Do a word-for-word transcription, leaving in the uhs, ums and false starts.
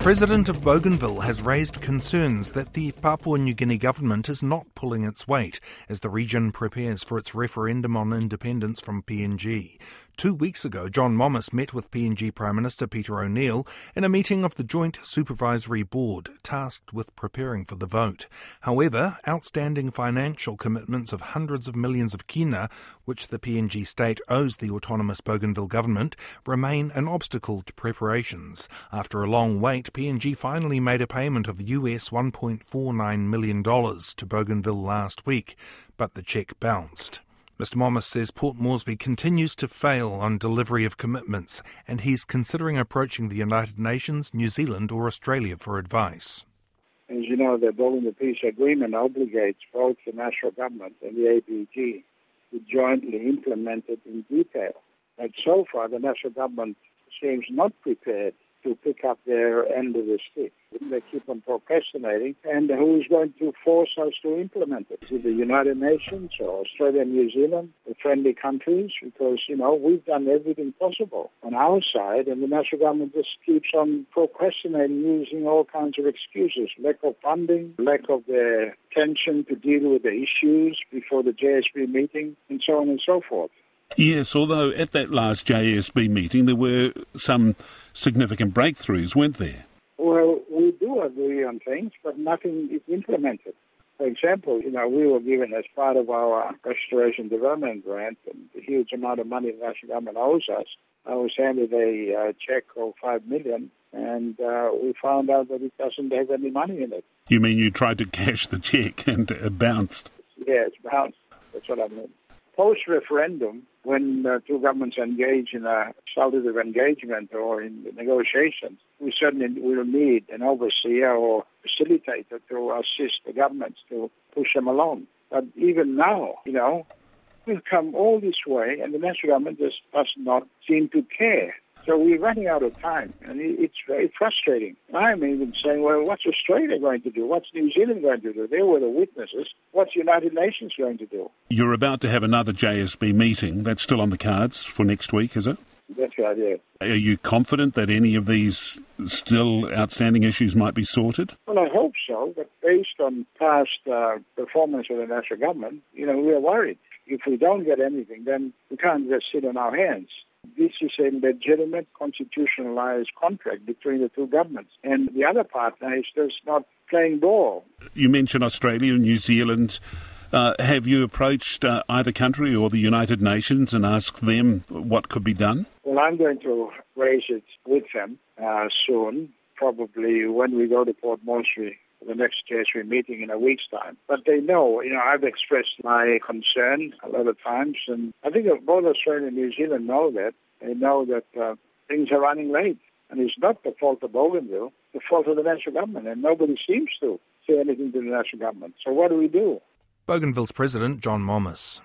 President of Bougainville has raised concerns that the Papua New Guinea government is not pulling its weight as the region prepares for its referendum on independence from P N G. Two weeks ago, John Mommis met with P N G Prime Minister Peter O'Neill in a meeting of the Joint Supervisory Board tasked with preparing for the vote. However, outstanding financial commitments of hundreds of millions of kina, which the P N G state owes the autonomous Bougainville government, remain an obstacle to preparations. After a long wait, P N G finally made a payment of U S one point four nine million dollars to Bougainville last week, but the cheque bounced. Mister Mommis says Port Moresby continues to fail on delivery of commitments, and he's considering approaching the United Nations, New Zealand or Australia for advice. As you know, the Bougainville Peace Agreement obligates both the national government and the A B G to jointly implement it in detail. But so far, the national government seems not prepared to pick up their end of the stick. They keep on procrastinating, and who is going to force us to implement it? Is it the United Nations or Australia and New Zealand, the friendly countries? Because, you know, we've done everything possible on our side, and the national government just keeps on procrastinating, using all kinds of excuses. Lack of funding, lack of the attention to deal with the issues before the J S B meeting, and so on and so forth. Yes, although at that last J S B meeting there were some significant breakthroughs, weren't there? Well, we do agree on things, but nothing is implemented. For example, you know, we were given as part of our restoration development grant a huge amount of money the national government owes us. I was handed a uh, check of five million dollars, and uh, we found out that it doesn't have any money in it. You mean you tried to cash the check and it bounced? Yeah, it's bounced. That's what I mean. Post-referendum, when uh, two governments engage in a substantive engagement or in negotiations, we certainly will need an overseer or facilitator to assist the governments to push them along. But even now, you know, we've come all this way and the national government just does not seem to care. So we're running out of time, and it's very frustrating. I'm even saying, well, what's Australia going to do? What's New Zealand going to do? They were the witnesses. What's the United Nations going to do? You're about to have another J S B meeting. That's still on the cards for next week, is it? That's right, yeah. Are you confident that any of these still outstanding issues might be sorted? Well, I hope so, but based on past uh, performance of the national government, you know, we are worried. If we don't get anything, then we can't just sit on our hands. This is a legitimate constitutionalized contract between the two governments, and the other partner is just not playing ball. You mentioned Australia and New Zealand. Uh, have you approached uh, either country or the United Nations and asked them what could be done? Well, I'm going to raise it with them uh, soon, probably when we go to Port Moresby, the next J S B meeting in a week's time. But they know, you know, I've expressed my concern a lot of times, and I think both Australia and New Zealand know that. They know that uh, things are running late, and it's not the fault of Bougainville, the fault of the national government, and nobody seems to say anything to the national government. So what do we do? Bougainville's President John Mommis.